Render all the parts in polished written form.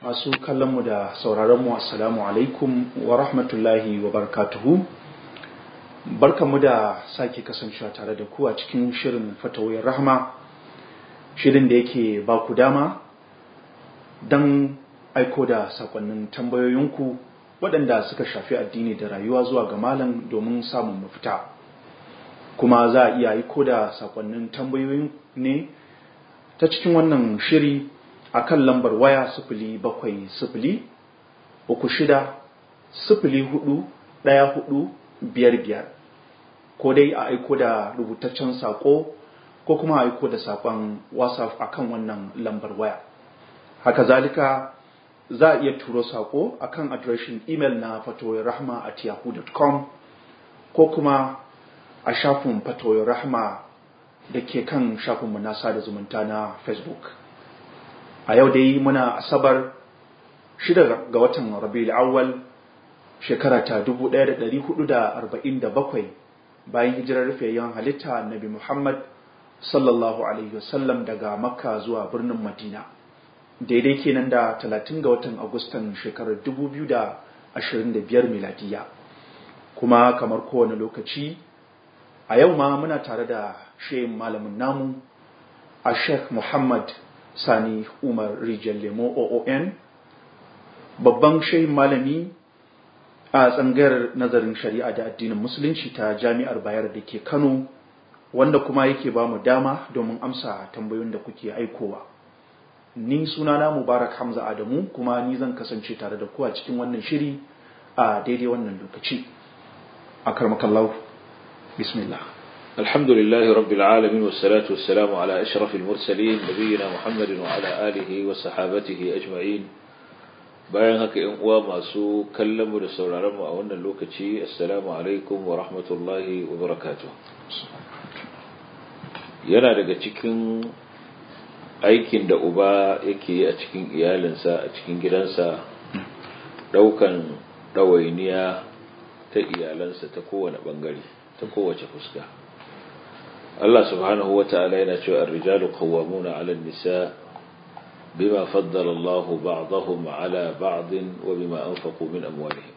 Masu kallonmu da sauraronmu assalamu alaikum wa rahmatullahi wa barakatuhu. Barkanmu da sake kasancewa tare da ku a cikin shirin fatawoyin rahma, shirin da yake ba ku dama don aiko da sakonnin tambayoyinku waɗanda suka shafi addini da rayuwa zuwa ga malam domin samun mafita. Kuma za a iya aiko da sakonnin tambayoyin ne ta cikin wannan shiri a kan lambar waya 0706-36-04-55 ko dai a aiko da rubutaccen sako ko kuma a aiko da sakon WhatsApp a kan wannan lambar waya. Haka zalika za a iya turo sako a kan adireshin imel na fatoyirrahma@yahoo.com ko kuma a shafin fatoyin rahma da ke kan shafinmu na sada zumunta na Facebook. A yau dai muna Asabar 6 ga watan Rabiul Awwal shekara ta 1447 bayan hijirar rufiyayyen halitta Annabi Muhammad sallallahu alaihi wasallam daga Makka zuwa birnin Madina. Daidai kenan da 30 ga watan Agustan shekarar 2025 miladiya. Kuma kamar kowane lokaci a yau ma muna tare da shehin malamin namu a Sheikh Muhammad Sani Umar Rijal Lemo OON, babban shehin malami a tsangayar nazarin shari'a da addinin musulunci ta Jami'ar Bayero da ke Kano, wanda kuma yake ba mu dama domin amsa tambayoyin da kuke aikowa. Ni sunana Mubarak Hamza Adamu, kuma ni zan kasance tare da ku a cikin wannan shiri a daidai wannan lokaci. Akarmakallahu, bismillah. الحمد لله رب العالمين والصلاة والسلام على أشرف المرسلين نبينا محمد وعلى آله وصحابته أجمعين. bayan haka ‘yan uwa masu kallonmu da sauraronmu a wannan lokaci, assalamu alaikum wa rahmatullahi wa barakatuh. Yana daga cikin aikin da uba yake yi a cikin iyalinsa, a cikin gidansa, ɗaukan ɗawainiya ta iyalansa ta kowane ɓangare, ta kowace fuska. Allah subhanahu wa ta'ala yana cewa ar-rijalu qawwamuna 'ala an-nisa bima faddala Allahu ba'dahum 'ala ba'din wa bima anfaqu min amwalihim.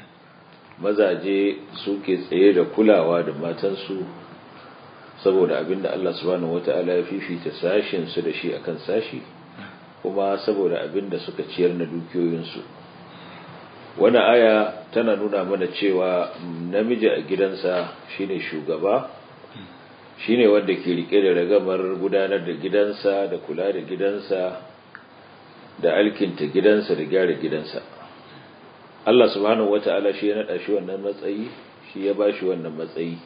Mazaje suke tsaye da kulawa da matansu saboda abinda Allah subhanahu wa ta'ala ya fifita sashin su da shi akan sashi, kuma saboda abinda suka ciyar na dukiyoyinsu. Wannan aya tana nuna mana cewa namiji a gidansa shine shugaba, shine wanda ke rike da ragamar gudanar da gidansa, da kula da gidansa, da alkinta gidansa, da gyara gidansa. Allah subhanahu wata'ala shi ya nada shi wannan matsayi, shi ya bashi wannan matsayi,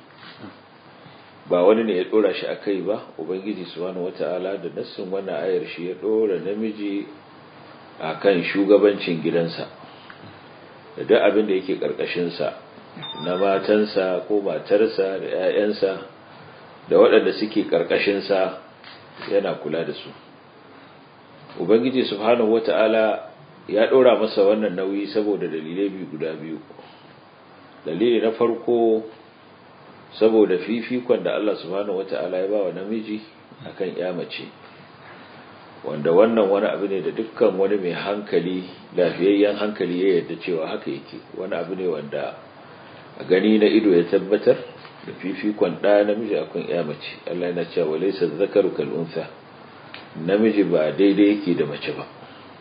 ba wani ne ya dora shi akai ba. Ubangiji subhanahu wata'ala da nassin wannan ayar shi ya dora namiji akan shugabancin gidansa da duk abin da yake karkashin sa, na matansa ko matarsa da 'ya'yansa da waɗanda suke ƙarƙashinsa yana kula da su. Ubangiji subhanahu wata'ala ya ɗora masa wannan nauyi saboda dalilai guda biyu. Dalili na farko, saboda fifikon da Allah subhanahu wata'ala ya ba wa namiji akan ya mace, wanda wannan wani abu ne da dukkan wani mai hankali, lafiyayyen hankali, ya yarda cewa haka yake. Wani abu ne wanda a gani na ido ya tabbatar da fifikon ɗa namiji akan ya mace. Allah yana cewa laysa dhakaru kal untha, namiji ba daidai yake da mace ba.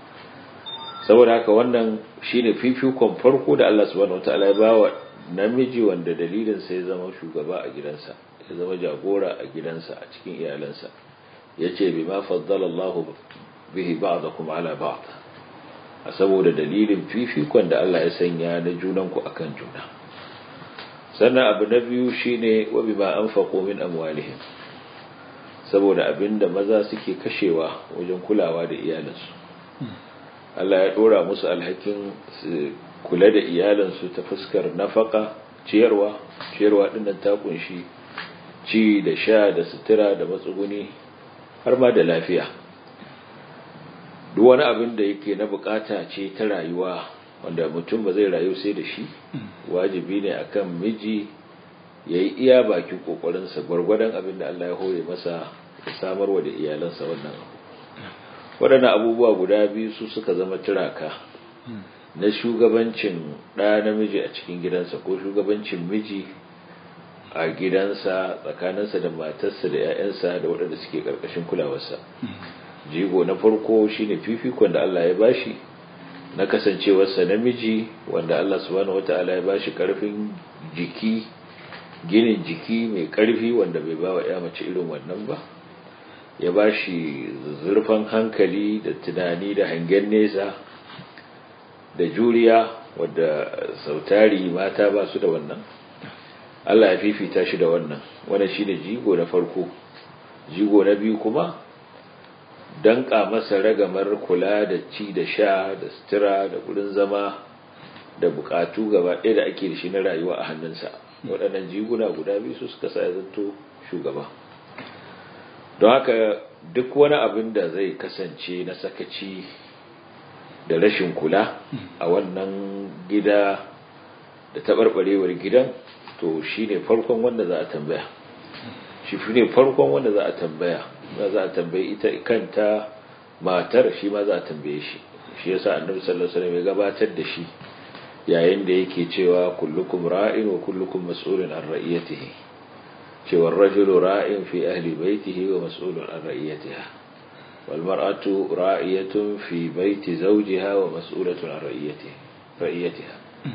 Saboda haka wannan shine fifikon farko da Allah subhanahu wataala ya bawa namiji, wanda dalilin sa ya zama shugaba a gidansa, ya zama jagora a gidansa, a cikin iyalansa. Yace bima faddala Allahu bihi ba'dakum ala ba'd, saboda dalilin fifikon da Allah ya sanya na junanku akan juna. Sannan abu na biyu shine wa bima anfaqu min amwalihim, saboda abinda maza suke kashewa wajen kulawa da iyalansu. Allah ya dora musu alhakin kula da iyalansu ta fuskar nafaka, ciyarwa dinnan ta kunshi ci da sha da sutura da matsuguni har ma da lafiya. Duk wani abin da yake na bukata ce ta rayuwa wanda mutum ba zai rayu sai da shi, wajibi ne akan miji ya yi iya bakin kokarinsa gwargwadon abin da Allah ya hore masa ya samarwa da iyalansa wannan abu. waɗannan abubuwa guda biyu su suka zama turaka na shugabancin ɗa namiji a cikin gidansa ko shugabancin miji a gidansa tsakaninsa da matarsa da 'ya'yansa da waɗanda suke ƙarƙashin kulawarsa. Jigo na farko shine fifikon da Allah ya bashi na kasancewarsa namiji, wanda Allah subhanahu wata'ala ya bashi ƙarfin jiki, ginin jiki mai ƙarfi wanda bai ba wa ya mace irin wannan ba, ya bashi zurfin hankali da tunani da hangen nesa da juriya wadda sautari mata ba su da wannan. Allah ya fifita shi da wannan shine jigo na farko. Jigo na biyu kuma danka masa ragamar kula da ci da sha da sutura da gurin zama da bukatu gaba ɗaya da ake da shi na rayuwa a hannunsa. Waɗannan jiguna guda biyu su suka sa ya zanto shugaba. Don haka duk wani abin da zai kasance na sakaci da rashin kula a wannan gida da taɓarɓarewar gidan, to shi ne farkon wanda za a tambaya. Shi ne farkon wanda za a tambaya. Za a tambayi ita kanta matar, shi ma za a tambaye shi. Shi yasa Annabi sallallahu alaihi wasallam ya gabatar da shi yayin da yake cewa kullukum ra'in wa kullukum mas'ulun an ra'iyatihi. Cewa ar-rajulu ra'in fi ahli baytihi wa mas'ulun an ra'iyatiha. Wal mar'atu ra'iyatun fi bayti zawjiha wa mas'ulatun an ra'iyatiha.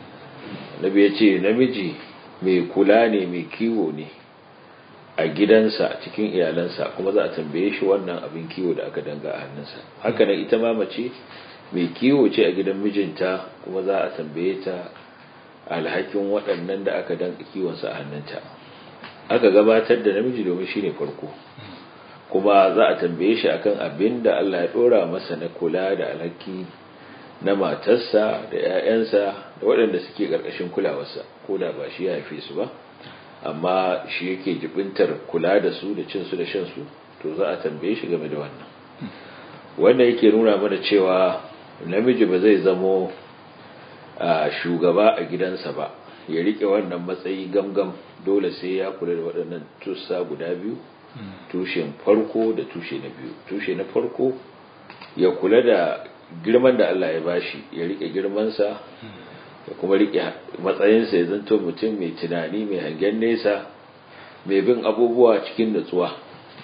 Nabi ya ce namiji mai kula ne, mai kiwo ne a gidansa cikin iyalansa, kuma za a tambaye shi wannan abin kiwo da aka danga a hannunsa. Haka nan ita ma mace mai kiwo ce a gidan mijinta, kuma za a tambaye ta alhakin waɗannan da aka danga kiwonsa a hannunta. Aka gabatar da namiji domin shi ne farko, kuma za a tambaye shi akan abin da Allah ya ɗora masa na kula da alhaki na matarsa da 'ya'yansa da waɗanda suke ƙarƙashin kulawarsa, ko da ba shi ya haife su ba, amma shi yake jibintar kula da su da cinsu da shansu, to za a tambaye shi game da wannan. Wanda yake nuna mana cewa namiji ba zai zamo shugaba a gidansa ba, ya riƙe wannan matsayi gamgam, dole sai ya kula da waɗannan tussa guda biyu, tushen farko da tushe na biyu. Tushe na farko ya kula da girman da Allah ya bashi, ya rike girmansa ya kuma rike matsayinsa, ya zanto mutum mai tunani, mai hangen nesa, mai bin abubuwa cikin nutsuwa.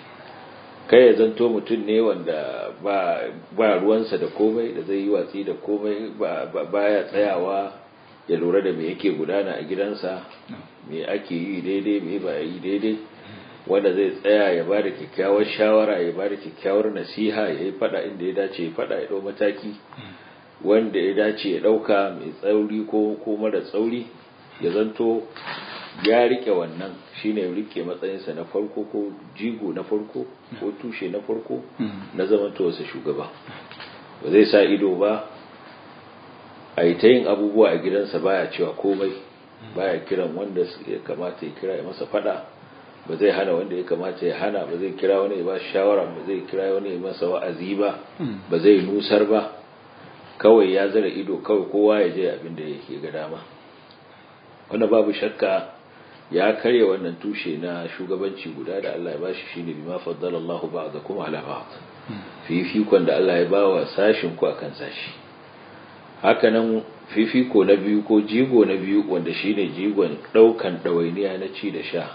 Kai ya zanto mutum ne wanda ba ruwansa da komai, da zai yi watsi da komai, baya tsayawa ya lura da me yake gudana a gidansa, me ake yi daidai, me ba yi daidai, wanda zai tsaya ya ba da kyakkyawar shawara, ya ba da kyakkyawar nasiha, ya yi fada inda ya dace ya fada, ya dau mataki wanda ya dace ya dauka, mai tsauri ko mara tsauri, ya zanto ya rike wannan. Shine ya rike matsayinsa na farko, ko jigo na farko, ko tushe na farko na zamantowarsa shugaba. Ba zai sa ido ba a yi ta yin abubuwa a gidansa baya cewa komai, baya kiran wanda ya kamata ya kira ya masa fada, ba zai hana wanda ya kamata ya hana, ba zai kira wani ya ba shawara, ba zai kira wani ya masa wa'azi ba, ba zai nusar ba. Kawai ya zara ido, kawai kowa ya je abin da yake ga dama. Wanda babu shakka ya karya wannan tushe na shugabanci guda da Allah ya bashi, shine bima faddalallahu ba'dakum ala ba'd, fifikon da Allah ya bawa sashin ku akan sashi. Haka nan fifiko na biyu ko jigo na biyu, wanda shine jigon daukan dawainiya na ci da sha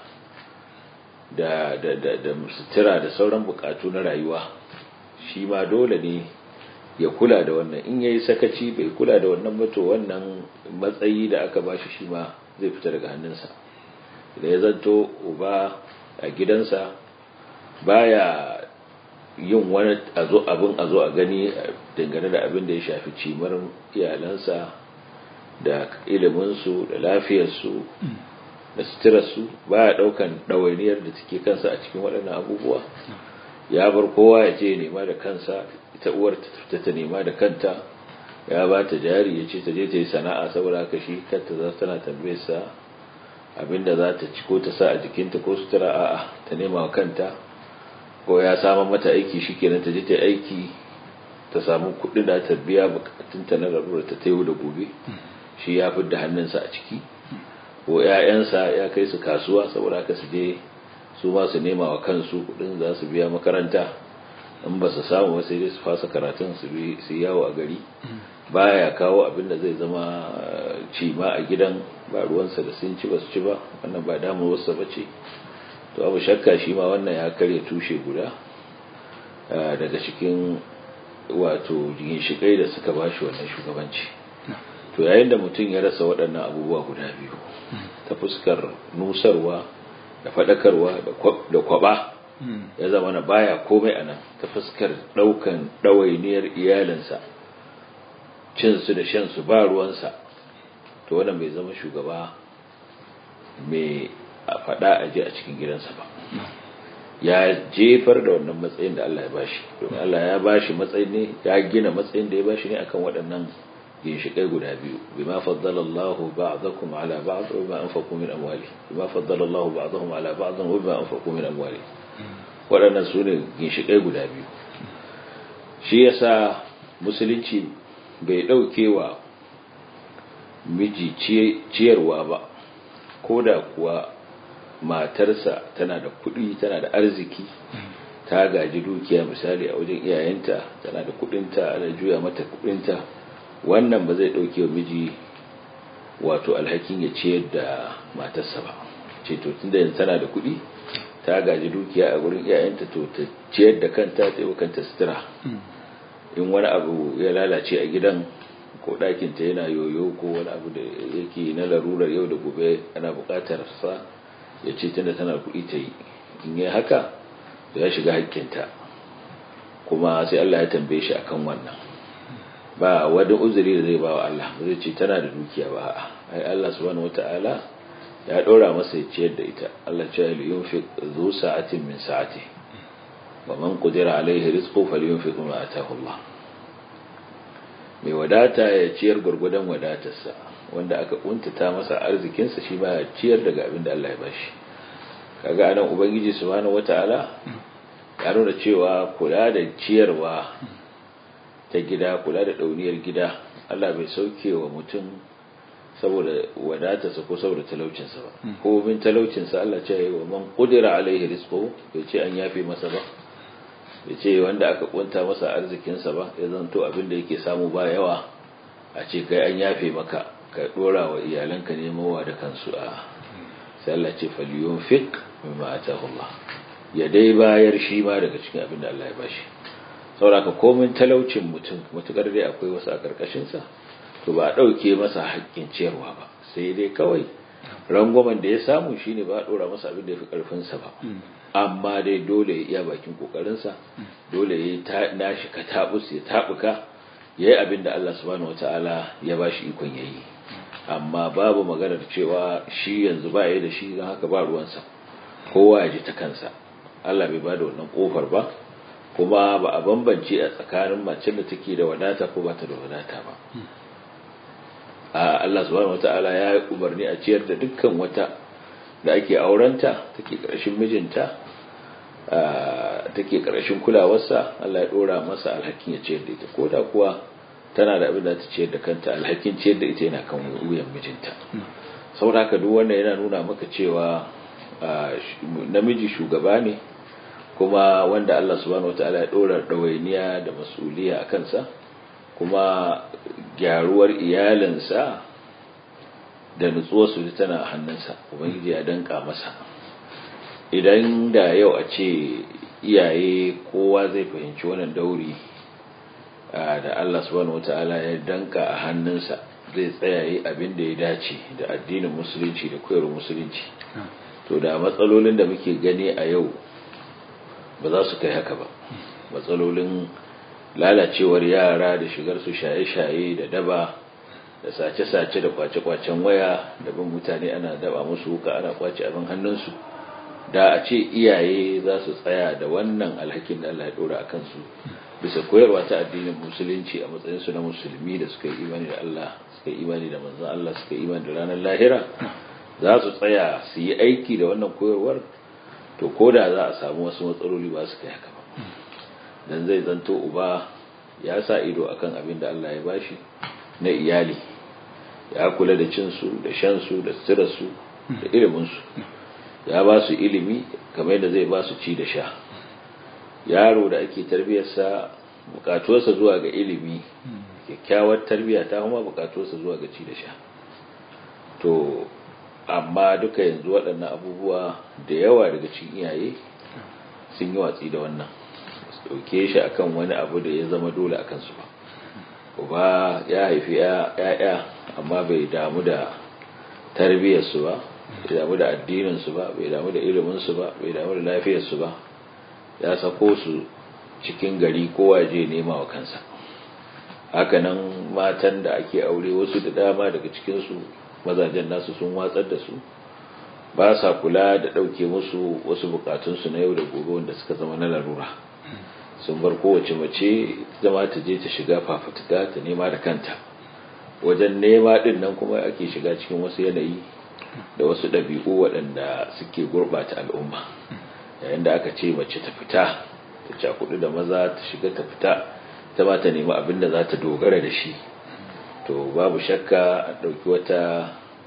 da sutura da sauran bukatu na rayuwa, shi ma dole ne ya kula da wannan. In yayi sakaci bai kula da wannan ba, to wannan matsayi da aka bashi shi ma zai fita daga hannunsa. Idan ya zanto uba a gidansa baya yin wani a zo a gani dangane da abin da ya shafi cimar iyalansa da iliminsu da lafiyarsu da suturarsu, baya daukan ɗawainiyar da take kansa a cikin waɗannan abubuwa, ya bar kowa ya je nema da kansa. Ita uwar ta nema da kanta, ya ba ta jari, ya ce ta je ta yi sana'a, saboda haka shi kanta za tana tambaye sa abinda za ta ci ko ta sa a jikinta ko sutura, a'a ta nema wa kanta. Ko ya samu mata aiki, shikenan ta je ta yi aiki, ta samu kuɗin da ta biya bukatunta na larura ta yau da gobe, shi ya fidda hannunsa a ciki. Ko 'ya'yansa ya kai su kasuwa, saboda haka su je su ma su nema wa kansu kuɗin za su biya makaranta, in ba su samu ba sai dai su fasa karatun su yawo a gari, baya kawo abin da zai zama ci ma a gidan, ba ruwansa da sun ci ba su ci ba, wannan ba damuwarsa ba ce. To abu shakka shi ma wannan ya karya tushe guda daga cikin wato ginshiƙai da suka ba shi wannan shugabanci. To yayin da mutum ya rasa waɗannan abubuwa guda biyu ta fuskar nusarwa da faɗakarwa da kwaba, ya zama na baya komai anan ta fuskar ɗaukan ɗawainiyar iyalinsa, cinsu da shansu ba ruwansa, to wannan bai zama shugaba mai faɗa aje a cikin gidansa ba. Ya jefar da wannan matsayin da Allah ya bashi, domin Allah ya bashi matsayin ne, ya gina matsayin da ya bashi ne akan waɗannan ginshiƙai guda biyu. Bima faddala Allahu ba'dakum ala ba'd wa bima anfaqu min amwalihim, bima faddala Allahu ba'dahum ala ba'd wa bima anfaqu min amwalihim. Waɗannan su ne ginshiƙai guda biyu. Shi yasa musulunci bai ɗauke wa miji ciyarwa ba, ko da kuwa matarsa tana da kuɗi, tana da arziki, ta gaji dukiya misali a wajen iyayenta, tana da kuɗinta, ana juya mata kuɗinta, wannan ba zai ɗauke wa miji wato alhakin ya ciyar da matarsa ba. Ce to tunda yanzu tana da kuɗi, ta gaji dukiya a gurin iyayenta, to ta ciyar da kanta, ta yi wa kanta sutura. In wani abu ya lalace a gidan, ko ɗakinta yana yoyo, ko wani abu da yake na larurar yau da gobe ana buƙatar sa, ya ce tunda tana kuɗi ta yi. In yi haka, ya shiga haƙƙinta, kuma sai Allah ya tambaye shi akan wannan. Ba wani uzuri da zai ba wa Allah, zai ce tana da dukiya ba. Ai Allah subhanahu wata'ala ya ɗora masa ya ciyar da ita. Allah ce ya yunfiq zu sa'atin min sa'ati, wa man qadira alaihi rizqu falyunfiq ma ataahu Allah. Mai wadata ya ciyar gurgudan wadatarsa, wanda aka kuntata masa arzikinsa shi ba ya ciyar daga abin da Allah ya bashi. Kaga anan ubangiji subhanahu wata'ala ya nuna cewa kula da ciyarwa ta gida, kula da dauniyar gida, Allah bai sauke wa mutum saboda wadatarsa ko saboda talaucinsa ba. Ko min talaucinsa Allah ce wa man qudira alaihi rizqu, bai ce an yafe masa ba, bai ce wanda aka kunta masa arzikinsa ba, ya zanto abin da yake samu ba yawa a ce kai an yafe maka, ka dora wa iyalanka nemowa da kansu. A sai Allah ce falyunfiq mimma ataahu Allah, ya dai bayar shi ma daga cikin abin da Allah ya bashi. Saboda komin talaucin mutum, matukar dai akwai wasu a karkashinsa, to ba a ɗauke masa haƙƙin ciyarwa ba, sai dai kawai rangwamen da ya samu shine ba a ɗora masa abin da ya fi ƙarfinsa ba. Amma dai dole ya iya bakin ƙoƙarinsa, dole ya yi nashi ka taɓus, ya taɓuka, ya yi abin da Allah subhanahu wata'ala ya ba shi ikon ya yi. Amma babu maganar cewa shi yanzu ba ya da shi, don haka ba ruwansa, kowa ya ji ta kansa. Allah bai ba da wannan ƙofar ba, kuma ba a bambance a tsakanin macen da take da wadata ko ba ta da wadata ba. Allah subhanahu wata'ala ya yi umarni a ciyar da dukkan wata da ake aurenta, take ƙarshen mijinta, take ƙarshen kulawarsa. Allah ya ɗora masa alhakin ya ciyar da ita, ko da kuwa tana da abin da ta ciyar da kanta, alhakin ciyar da ita yana kan wuyan mijinta. Saboda haka duk wanda yana nuna maka cewa namiji shugaba ne, kuma wanda Allah subhanahu wataala ya dora dawainiya da mas'uliya a kansa, kuma gyaruwar iyalinsa da nutsuwarsu tana hannunsa, ubangiji ya danka masa. Idan da yau a ce iyaye kowa zai fahimci wannan dauri da Allah subhanahu wataala ya danka a hannunsa, zai tsayaye abin da ya dace da addinin musulunci da koyarwar musulunci, to da matsalolin da muke gani a yau ba za su kai haka ba. Matsalolin lalacewar yara da shigar su shaye-shaye da daba da sace-sace da kwace-kwacen waya da bin mutane ana daba musu wuka, ana kwace abin hannunsu, da a ce iyaye za su tsaya da wannan alhakin da Allah ya dora a kansu bisa koyarwa ta addinin musulunci a matsayinsu na musulmi da suka yi imani da Allah, suka yi imani da manzon Allah, suka yi imani da ranar lahira, za su tsaya su yi aiki da wannan koyarwar, to ko da za a samu wasu matsaloli ba su kai haka ba. Dan zai zanto uba ya sa ido akan abin da Allah ya bashi na iyali, ya kula da cinsu da shansu da suturarsu da iliminsu, ya ba su ilimi kamar yadda zai ba su ci da sha, yaro da ake tarbiyarsa bukatuwarsa zuwa ga ilimi kyakkyawar tarbiya ta kuma bukatuwarsa zuwa ga ci da sha. To amma duka yanzu waɗannan abubuwa da yawa daga cikin iyaye sun yi watsi da wannan, su ɗauke shi akan wani abu da ya zama dole a kansu ba. Uba ya haifi ‘ya'ya amma bai damu da tarbiyyarsu ba, bai damu da addininsu ba, bai damu da iliminsu ba, bai damu da lafiyarsu ba, ya sako su cikin gari kowa je nema wa kansa. Hakanan matan da ake aure wasu da dama daga cikinsu mazajen nasu sun watsar da su, ba sa kula da ɗauke musu wasu bukatunsu na yau da gobe wanda suka zama na larura. Sun bar kowace mace zama ta je ta shiga fafutuka ta nema da kanta. Wajen nema ɗin nan kuma ake shiga cikin wasu yanayi da wasu ɗabi'u waɗanda suke gurɓata al'umma. Yayin da aka ce mace ta fita ta cakudu da maza ta shiga ta fita ta ma ta nemi abin da za ta dogara da shi, to babu shakka a ɗauki wata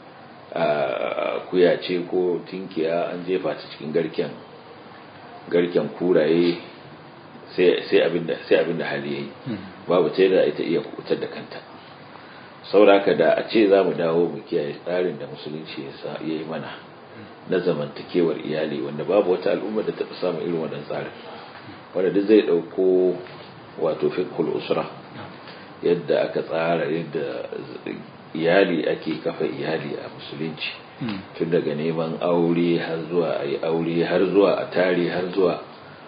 kuya ce ko tinkiya an jefa ta cikin garken kuraye sai abin da hali yayi, babu ta yadda ita iya kubutar da kanta. Sauraka da a ce za mu dawo mu kiyaye tsarin da musulunci ya yi mana na zamantakewar iyali, wanda babu wata al'umma da taɓa samun irin wannan tsarin, wanda duk zai ɗauko wato fiqhul usra, yadda aka tsara yadda iyali ake kafa iyali a musulunci, tun daga neman aure har zuwa a yi aure har zuwa a tare har zuwa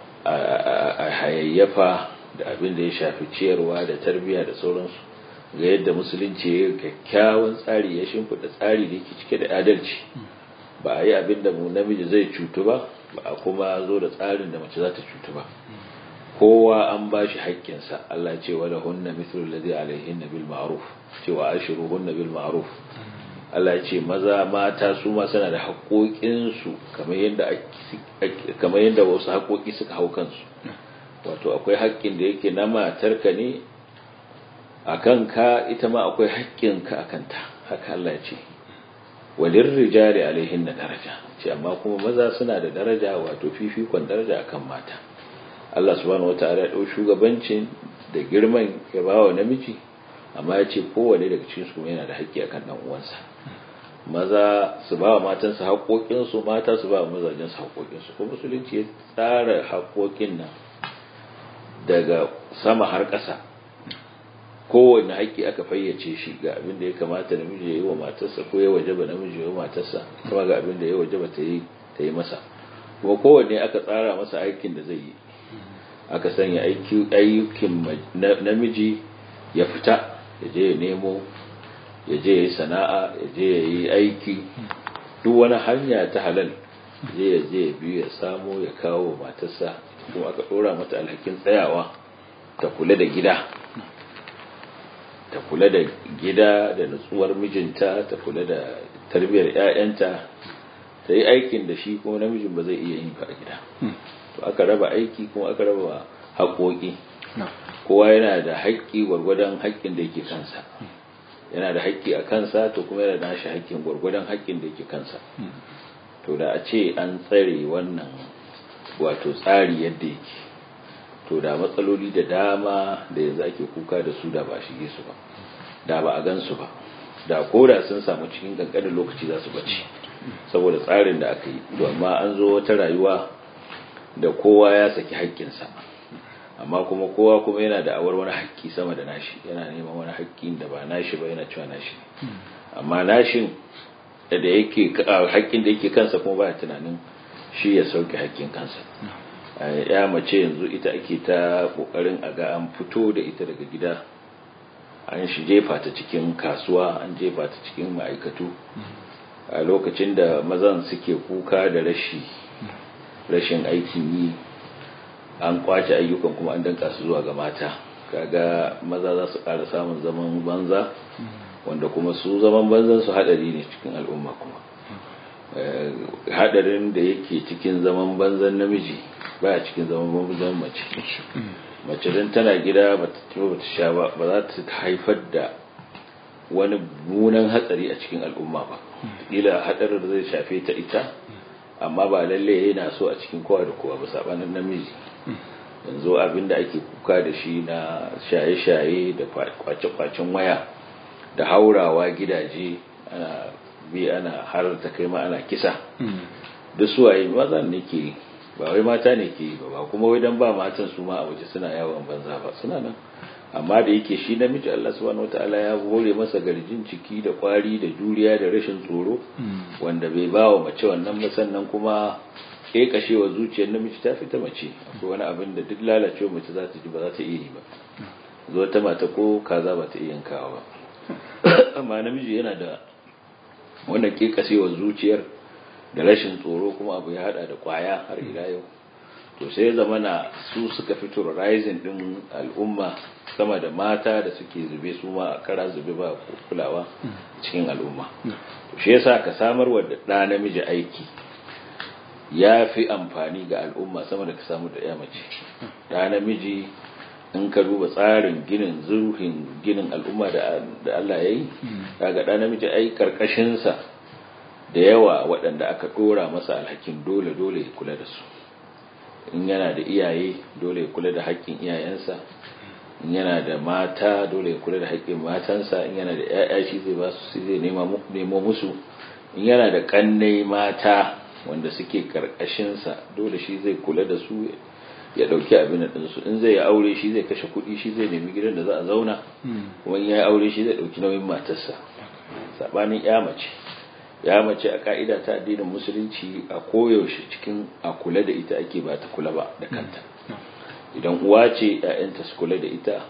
a hayayyafa da abin da ya shafi ciyarwa da tarbiyya da sauransu, ga yadda musulunci ya kyakkyawan tsari ya shimfiɗa tsari da yake cike da adalci. Ba a yi abin da namiji zai cutu ba, ba a kuma zo da tsarin da mace za ta cutu ba. Kowa an ba shi haƙƙinsa. Allah ce wa lahunna mithlu alladhi alayhinna bil ma'ruf, cewa ashiruhunna bil ma'ruf. Allah ce maza mata su ma suna da haƙoƙinsu kamar yadda wasu haƙoƙi suka hau kansu. Wato akwai haƙƙin da yake na matarka ne akan ka, ita ma akwai haƙƙinka akan ta. Haka Allah ya ce walir rijali alaihinna daraja, ce amma kuma maza suna da daraja, wato fifikon daraja akan mata. Allah subhanahu wataala ya dau shugabancin da girman ya bawa namiji, amma ya ce kowanne daga cikin su yana da haƙƙi akan dan uwansa. Maza su bawa matansu haƙoƙin su, mata su bawa mazajen su haƙoƙin su. Kuma musulunci ya tsara haƙoƙin nan daga sama har ƙasa. Kowanne haƙƙi aka fayyace shi, ga abin da ya kamata namiji ya yi wa matarsa, ko ya wajaba namiji ya yi wa matarsa, kuma ga abin da ya wajaba ta yi masa. Kuma kowanne aka tsara masa aikin da zai yi. Aka sanya ayyukin namiji ya fita, ya je ya nemo, ya je ya yi sana'a, ya je ya yi aiki, duk wani hanya ta halal ya biyu ya samu ya kawo matarsa. Kuma aka ɗora mata alhakin tsayawa ta kula da gida, da nutsuwar mijinta, ta kula da tarbiyyar 'ya'yanta, ta yi aikin da shi kuma namijin ba zai iya yi ba a gida. To aka raba aiki kuma aka raba haƙoƙi. Kowa yana da haƙƙi gwargwadon haƙƙin da yake kansa. Yana da haƙƙi a kansa, to kuma yana da nashi haƙƙin gwargwadon haƙƙin da yake kansa. To da a ce an tsare wannan wato tsari yadda yake, to da matsaloli da dama da yanzu ake kuka da su da ba shige su ba, da ba a gansu ba, da koda sun samu cikin kankanin lokaci za su bace saboda tsarin da aka yi. To amma an zo wata rayuwa da kowa ya saki haƙƙinsa, amma kuma kowa kuma yana da awar wani haƙƙi sama da nashi, yana neman wani haƙƙin da ba nashi ba, yana cewa nashi. Amma nashin da yake haƙƙin da yake kansa kuma baya tunanin shi ya sauke haƙƙin kansa. Ya mace yanzu ita ake ta kokarin a ga an fito da ita daga gida, an shi jefa ta cikin kasuwa, an jefa ta cikin ma'aikatu, a lokacin da mazan suke kuka da rashin aikin yi, an kwace ayyukan kuma an danka su zuwa ga mata. Kaga maza za su ƙara samun zaman banza, wanda kuma su zaman banzan su hadari ne cikin al'umma. Kuma hadarin da yake cikin zaman banzan namiji baya cikin zaman banzan mace don tana gida ba ta sha ba za ta haifar da wani munan hatsari a cikin al'umma ba. Kila hadarin da zai shafe ta ita, amma ba lalle yana so a cikin kowa da kowa ba, sabanin namiji. yanzu abinda ake kuka da shi na shaye-shaye da kwace-kwacen waya da haurawa gidaje ana bi ana har ta kai ma ana kisa duk suwaye mazan ne ke ba wai mata ne ke ba kuma wai dan ba matan su ma a waje suna yawon banza ba suna nan amma da yake shi namiji Allah subhanahu wataala ya hore masa garjin ciki da kwari da juriya da rashin tsoro wanda bai ba wa mace wannan ba sannan kuma kashewa zuciyar namiji ta fita mace akwai wani abin da duk lalacewa mace za ta ji ba za ta iya yi ba zo ta mata ko kaza ba ta iya yankawa ba amma namiji yana da wannan kashewa zuciyar da rashin tsoro kuma abu ya hada da kwaya har ila yau to sai ya zama na su suka fito rising din al'umma sama da mata da suke zube su ma a kara zube ba kulawa cikin al'umma to shi yasa ka samar wa da namiji aiki ya fi amfani ga al'umma sama da ka samu da ya mace da namiji in ka duba tsarin ginin zurfin ginin al'umma da Allah ya yi daga da namiji ai karkashinsa da yawa waɗanda aka ɗora masa alhakin dole ya kula da su in yana da iyaye dole ya kula da haƙƙin iyayensa in yana da mata dole ya kula da haƙƙin matansa in yana da ƴaƴa shi zai ba su zai nemo musu in yana da ƙannai mata wanda suke karkashinsa dole shi zai kula da su ya ɗauki abin da su in zai yi aure shi zai kashe kuɗi shi zai nemi gidan da za a zauna kuma in ya yi aure shi zai ɗauki nauyin matarsa saɓanin ya mace a ka'ida ta addinin musulunci a koyaushe cikin a kula da ita ake ba ta kula ba da kanta idan uwa ce ƴaƴanta su kula da ita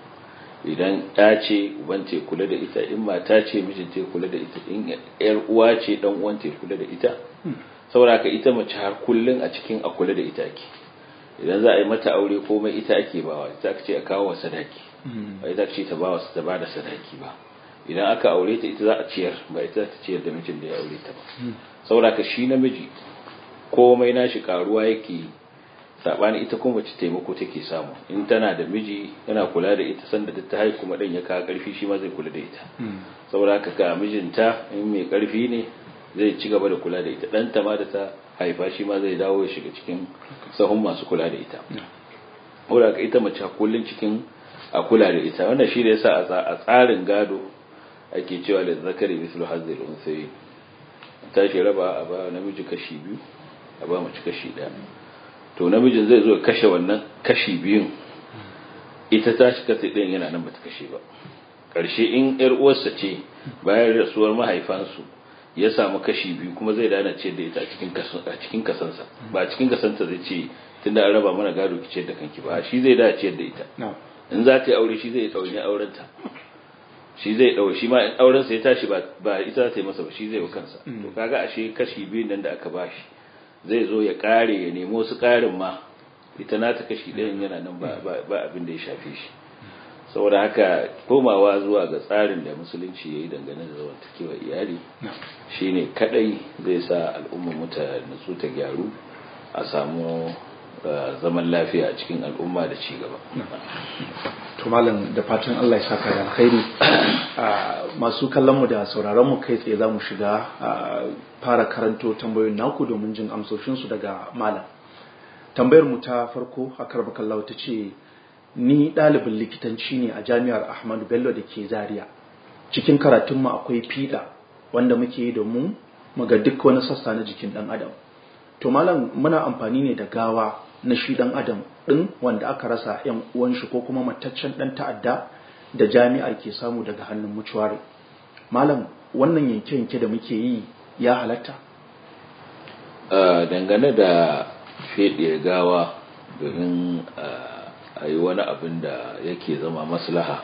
idan ɗa ce uban ta kula da ita in mata ce mijin ta kula da ita in ƴar uwa ce dan uwan ta kula da ita saboda ka ita mace har kullun a cikin a kula da ita ake idan za a yi mata aure komai ita ake bawa ita ce a kawo sadaki ba ita ce ta ba da sadaki ba idan aka aure ta ita za a ciyar ba ita za ta ciyar da mijin da ya aure ta ba saboda ka shi namiji komai nashi karuwa yake sabani ita kuma mace taimako take samu in tana da miji yana kula da ita sanda duk ta haihu kuma dan ya kawo karfi shi ma zai kula da ita saboda ka ga mijinta in mai karfi ne zai ci gaba da kula da ita ɗanta ma da ta haifa shi ma zai dawo ya shiga cikin sahun masu kula da ita saboda ka ita mace kullun cikin a kula da ita wannan shi ne yasa a tsarin gado ake cewa da zakari mislu hazzil unsayi tashi raba a ba namiji kashi biyu a ba mace kashi daya to namijin zai zo kashe wannan kashi biyun ita tashi kasi ɗayan yana nan bata kashe ba ƙarshe in yar uwarsa ce bayan rasuwar mahaifansu ya samu kashi biyu kuma zai dana ce da ita a cikin kasansa ba a cikin kasanta zai ce tunda an raba mana gado ki ce da kanki ba shi zai da ciyar da ita in za ta yi aure shi zai ɗauki aurenta shi zai shi ma auren sa ya tashi ba ita za ta yi masa ba shi zai wa kansa to kaga ashe kashi biyu nan da aka bashi zai zo ya kare ya nemo su karin ma ita nata kashi ɗayan yana nan ba abin da ya shafe shi saboda haka komawa zuwa ga tsarin da musulunci yayi dangane da zamantakewa iyali shine kadai zai sa al'ummar mutane su ta gyaru a samu zaman lafiya a cikin al'umma da ci gaba. To malam da fatan Allah ya saka da alkhairi masu kallon mu da sauraron mu kai tsaye zamu shiga fara karanto tambayoyin naku domin jin amsoshin su daga malam. Tambayar mu ta farko a karbakallahu ta ce ni ɗalibin likitanci ne a jami'ar Ahmadu Bello da ke Zaria. Cikin karatun mu akwai fiɗa wanda muke yi domin mu ga duk wani sassa na jikin ɗan adam. To malam muna amfani ne da gawa na shi dan adam din wanda aka rasa yan uwan shi ko kuma mataccen dan ta'adda da jami'a ke samu daga hannun mutuwari malam wannan yanke-yanke da muke yi ya halatta dangane da fede gawa domin a yi wani abin da yake zama maslaha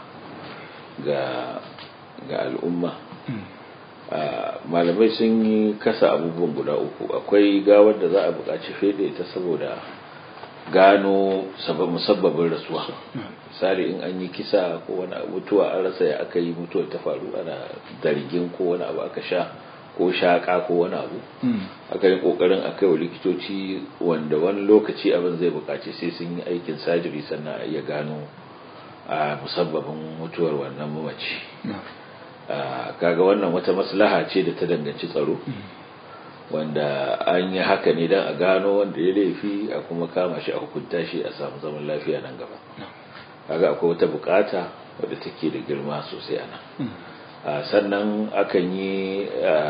ga al'umma malamai sun yi kasa abubuwan guda uku akwai gawar da za a buƙaci fede ta saboda gano musabbabin rasuwa misali in an yi kisa ko wani mutuwa an rasa ya aka yi mutuwar ta faru ana zargin ko wani abu aka sha ko shaƙa ko wani abu aka yi ƙoƙarin a kai wa likitoci wanda wani lokaci abin zai buƙaci sai sun yi aikin sajiri sannan a iya gano a musabbabin mutuwar wannan mamaci kaga wannan wata maslaha ce da ta danganci tsaro wanda an yi haka ne don a gano wanda ya laifi a kuma kama shi a hukunta shi a samu zaman lafiya nan gaba. Kaga akwai wata bukata wadda take da girma sosai a nan. Sannan akan yi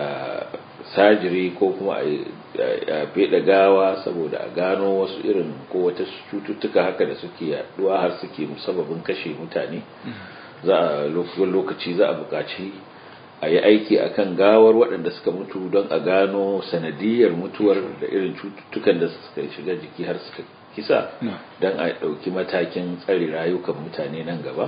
sajiri ko kuma a feda gawa saboda a gano wasu irin ko wata cututtuka haka da suke yaduwa har suke musababin kashe mutane. Za a lokaci za a buƙaci a yi aiki akan gawar waɗanda suka mutu don a gano sanadiyar mutuwar da irin cututtukan da suka shiga jiki har suka kisa, don a ɗauki matakin tsare rayukan mutane nan gaba.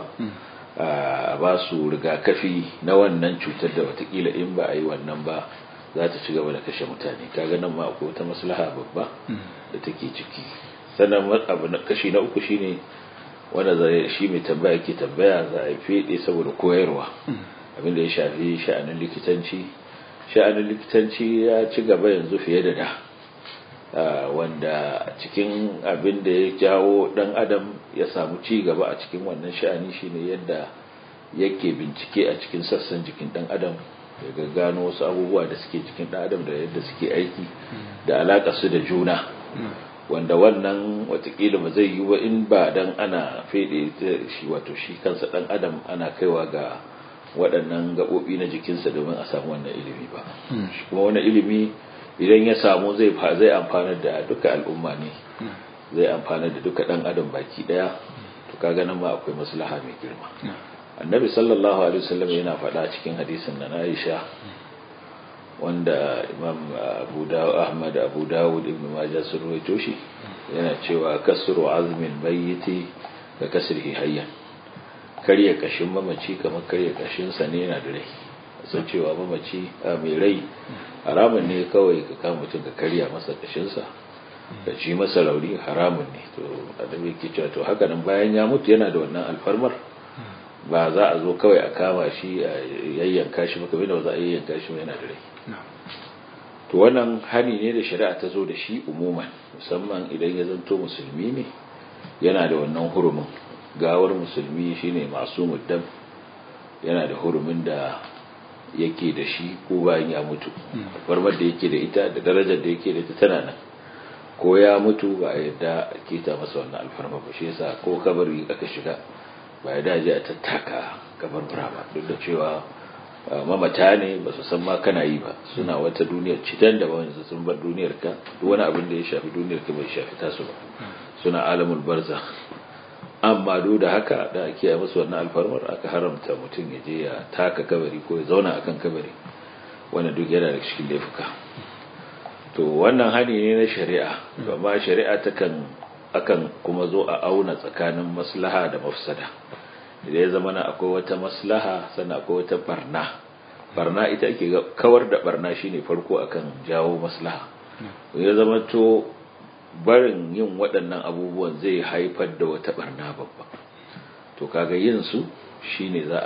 A ba su rigakafi na wannan cutar da watakila in ba a yi wannan ba za ta ci gaba da kashe mutane. Kaga nan ma akwai wata maslaha babba da take ciki. Sannan abu na kashi na uku shine wanda shi mai tambaya ke tambaya za a yi fede saboda koyarwa, abinda ya shafi sha'anin likitanci ya ci gaba yanzu fiye da da. Wanda cikin abin da ya jawo dan adam ya samu ci gaba a cikin wannan sha'ani shine yadda yake bincike a cikin sassan jikin dan adam, ya gano wasu abubuwa da suke jikin dan adam da yadda suke aiki da alaka su da juna, wanda wannan watakila ba zai yi wa in ba dan ana fede shi wato shi kansa dan adam ana kaiwa ga waɗannan gaɓoɓi na jikinsa domin a samu wannan ilimi ba. Kuma wannan ilimi idan ya samu zai amfana da duka al'umma ne, zai amfana da duka dan adam baki daya. To kaga nan ma akwai maslaha mai girma. Annabi sallallahu alaihi wasallam yana faɗa cikin hadisin na Aisha wanda Imam Abu Dawud Ibn Majah sun rawaito shi, yana cewa kasru azmin mayyiti ka kasrihi hayyan. Karya kashin mamaci kamar karya kashin sa ne yana da rai. San cewa mamaci mai rai haramun ne kawai ka kama mutum ka karya masa kashinsa ka ci masa rauni, haramun ne. To annabi yake cewa to haka nan bayan ya mutu yana da wannan alfarmar, ba za a zo kawai a kama shi a yayyanka shi ba kamar da za a yayyanka shi yana da rai. To wannan hani ne da shari'a ta zo da shi umuman, musamman idan ya zanto musulmi ne yana da wannan hurumin. Gawar musulmi shine masumud dam, yana da hurumin da yake da shi ko bayan ya mutu. Farmar da yake da ita da darajar da yake da ita tana nan, ko ya mutu ba a yadda ke ta masa wannan alfarma ba. Shi yasa ko kabari aka shiga ba ya dace a tattaka kabarbura ba, duk da cewa mamata ne ba su san ma kana yi ba, suna wata duniyar citan da ba yanzu sun bar duniyar ka, duk wani abin da ya shafi duniyar ka bai shafi tasu ba, suna alamul barzakh. Amma duk da haka da ake yi musu wannan alfarmar aka haramta mutum ya je ya taka kabari ko ya zauna akan kabari, wanda duk yana da cikin laifuka. To wannan hani ne na shari'a, amma shari'a akan kuma zo a auna tsakanin maslaha da mafsada. Idan ya zama akwai wata maslaha sannan akwai wata barna ita ake kawar da barna shine farko akan jawo maslaha. Ya zama to barin yin waɗannan abubuwan zai haifar da wata barna babba, to kaga yin su shine za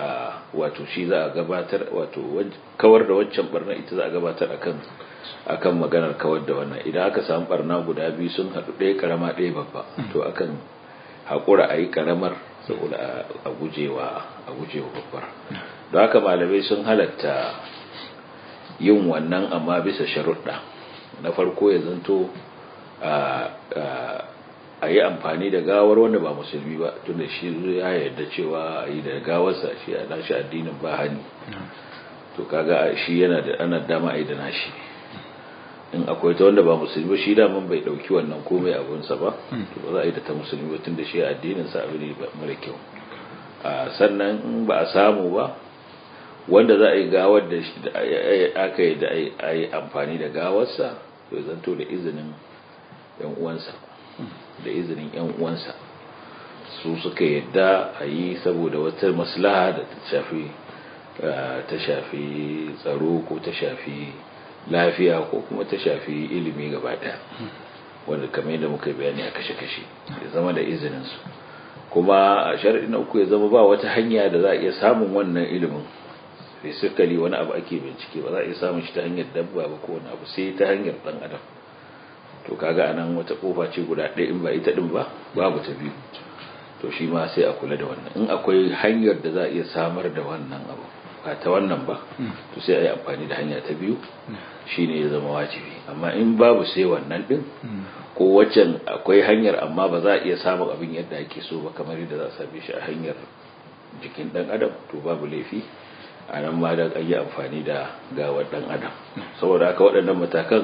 a gabatar, wato kawar da waccan barna ita za a gabatar akan maganar kawar da wannan. Idan aka samu barna guda biyu sun haɗu, ɗaya karama ɗaya babba, to akan haƙura a yi karamar saboda a gujewa babbar. Don haka malamai sun halatta yin wannan amma bisa sharuɗa. Na farko ya zanto a yi amfani da gawar wanda ba musulmi ba, tunda shi ya yarda cewa a yi da gawarsa, shi a nashi addinin ba hani. To kaga shi yana da ana dama a yi da nashi. In akwai ta wanda ba musulmi ba, shi daman bai dauki wannan komai abunsa ba, to ba za a yi da ta musulmi ba, tunda shi addininsa abu ne mara kyau. Sannan in ba a samu ba, wanda za a yi gawar da aka yi da a yi amfani da gawarsa, to zanto da izinin yan uwansa su suka yadda a yi saboda wata maslaha da ta shafi tsaro ko ta shafi lafiya ko kuma ta shafi ilimi gaba daya, wanda kamar yadda muka bayani a kashe-kashe ya zama da izinin su. Kuma a sharadi na uku ya zama ba wata hanya da za a iya samun wannan ilimin fisikali, wani abu ake bincike ba za a iya samun shi ta hanyar dabba ba ko wani abu, sai ta hanyar dan adam. To kaga anan wata kofa ce guda ɗaya, in ba ita din ba babu ta biyu. To shi ma sai a kula da wannan. In akwai hanyar da za a iya samar da wannan abu, ba ta wannan ba to sai a yi amfani da hanya ta biyu shine ya zama wajibi. Amma in babu sai wannan din ko waccan akwai hanyar amma ba za a iya samun abin yadda ake so ba kamar yadda za a same shi a hanyar jikin dan adam, to babu laifi a nan ma da yi amfani da gawar dan adam. Saboda haka waɗannan matakan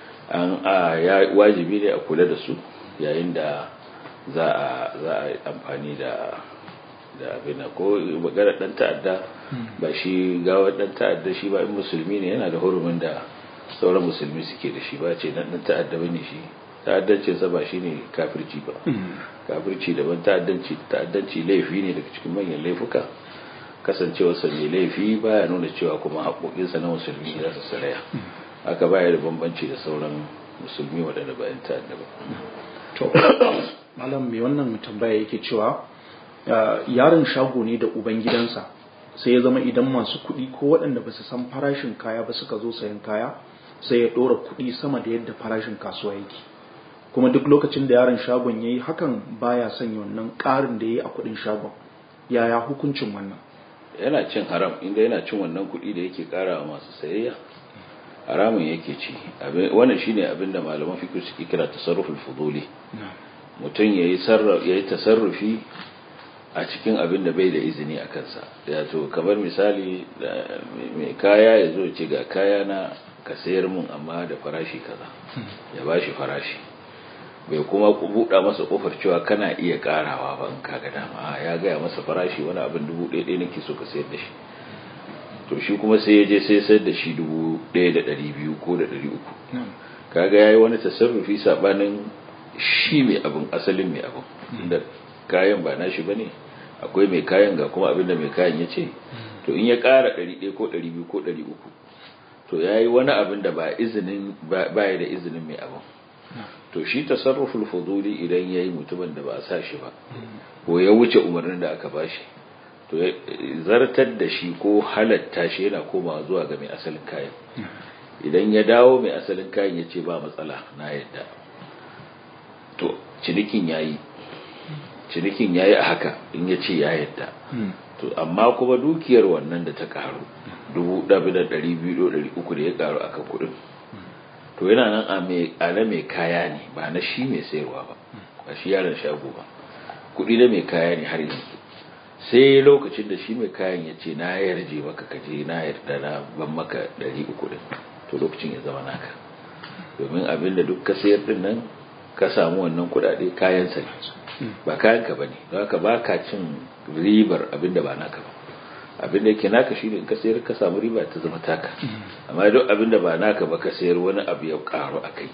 ya wajibi ne a kula da su yayin da za a amfani da abin ko magana dan ta'adda ba shi gawar dan ta'adda shi ba in musulmi ne yana da hurumin da sauran musulmi suke da shi ba ce dan ta'adda bane shi. Ta'addancin sa ba shine kafirci ba, kafirci daban, ta'addanci laifi ne daga cikin manyan laifuka. Kasancewarsa mai laifi baya nuna cewa kuma haƙoƙinsa na musulmi za su saraya, haka baya da bambanci da sauran musulmi waɗanda ba yan ta'adda ba. To malam mai wannan tambaya yake cewa yaron shago ne da uban gidansa, sai ya zama idan masu kuɗi ko waɗanda ba su san farashin kaya ba suka zo sayan kaya, sai ya ɗora kuɗi sama da yadda farashin kasuwa yake, kuma duk lokacin da yaron shagon ya yi hakan baya sanya wannan ƙarin da ya yi a kuɗin shagon. Yaya hukuncin wannan? Yana cin haram, inda yana cin wannan kuɗi da yake ƙara wa masu sayayya, haramun yake ci. Wannan shine abin da malaman fiqh suke kira tasarruful fuduli. Mutum yayi tasarrufi a cikin abin da bai da izini a kansa. To kamar misali mai kaya ya zo ce ga kaya na ka sayar mun amma da farashi kaza, ya bashi farashi, bai kuma buɗa masa ƙofar cewa kana iya ƙarawa ba in kaga dama. Ya gaya masa farashi wani abin 1,000 nake so ka sayar da shi, to shi kuma sai ya je sai sayar da shi 1,200 ko da 300. Kaga yayi wani tasarrufi sabanin shi mai abin, asalin mai abin, inda kayan ba nashi bane, akwai mai kayan ga kuma abin da mai kayan ya ce, to in ya ƙara 100 ko 200 ko 300 to yayi wani abin da ba ya da izinin mai abin. To shi tasarruful fuduli idan yayi mutumin da ba a sa shi ba ko ya wuce umarnin da aka bashi, to zartar da shi ko halatta shi yana komawa zuwa ga mai asalin kayan. Idan ya dawo mai asalin kayan ya ce ba matsala na yadda, to cinikin yayi a haka in ya ce ya yadda. To amma kuma dukiyar wannan da ta karu 1,200 300 da ya karu akan kudin, to yana nan a mai kaya ne, ba na shi mai sayarwa ba shi yaron shago ba, kudi da mai kaya ne har yanzu. Sai lokacin da shi mai kayan ya ce na yarje maka kaje, na yarda na ban maka 300 din, to lokacin ya zama naka, domin abin da duk ka sayar din nan ka samu wannan kudade kayan sa ne, ba kayan ka bane, don haka baka cin ribar abin da ba naka ba. Abin da yake naka shine in ka sayar ka samu riba ta zama taka, amma duk abin da ba naka ba ka sayar wani abu ya karu akai,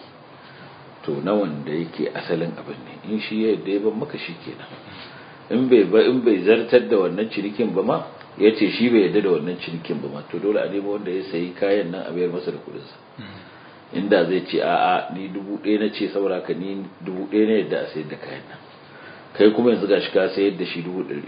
to na wanda yake asalin abin ne. In shi ya yadda ya ban maka shikenan, in bai zartar da wannan cinikin ba ma, yace shi bai yadda da wannan cinikin ba ma, to dole a nemo wanda ya sayi kayan nan a bayar masa da kudin sa. Inda zai ce a'a ni 1,000 na ce saboda ka ni 1,000 ne yadda a sayar da kayan nan, kai kuma yanzu gashi ka sayar da shi 300,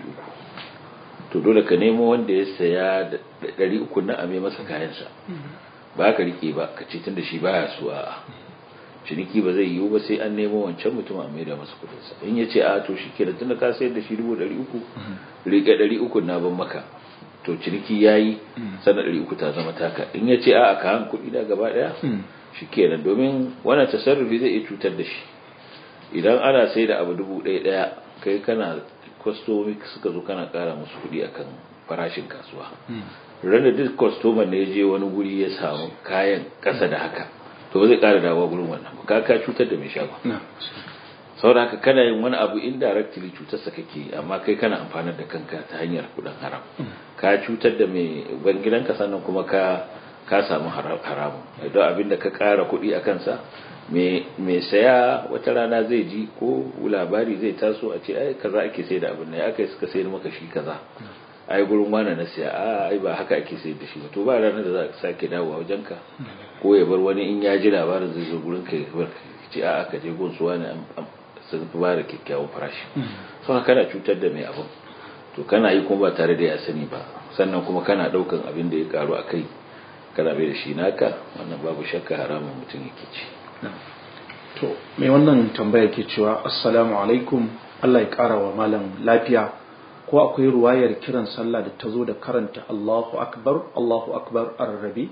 to dole ka nemo wanda ya saya da 300 na ame masa kayansa, ba ka rike ba ka ce tunda shi baya so. A ciniki ba zai yiwu ba sai an nemo wancan mutum a maida masa kudinsa. In ya ce a to shi ke da tunda ka sayar da shi 300, rike 300 na ban maka, to ciniki yayi, sannan 300 ta zama taka. In ya ce a ka han kudi da gaba daya, shi ke nan, domin wannan tasarrufi zai iya cutar da shi. Idan ana sai da abu 1,000 kai kana kwastomi suka zo kana kara musu kudi akan farashin kasuwa, ranar duk kwastoman ne ya je wani guri ya samu kayan kasa da haka, to ba zai kara dawowa gurin wannan ba, ka cutar da mai shagon. Saboda haka kana yin wani abu indirectly cutarsa kake, amma kai kana amfanar da kanka ta hanyar kudin haram. Ka cutar da mai ban gidanka, sannan kuma ka samu haramun. Don abin da ka kara kudi a kansa, mai saya wata rana zai ji ko labari zai taso a ce ai kaza ake sai da abin nan, aka yi suka sayar maka shi kaza, ai gurin wani na siya, ai ba haka ake sayar da shi ba. To ba ranar da za ka sake dawowa wajenka, ko ya bar wani in ya ji labarin zai zo gurin ka ya ce a'a ka je gonsuwa ne sun fi ba da kyakkyawan farashi. Sun kana cutar da mai abin, to kana yi kuma ba tare da ya sani ba, sannan kuma kana daukan abin da ya karu a kai kana bai da shi naka, wannan babu shakka haramun mutum yake ci. To mai wannan tambaya ke cewa assalamu alaikum, Allah ya kara wa malam lafiya, ko akwai ruwayar kiran sallah da ta zo da karanta Allahu akbar a rarrabe?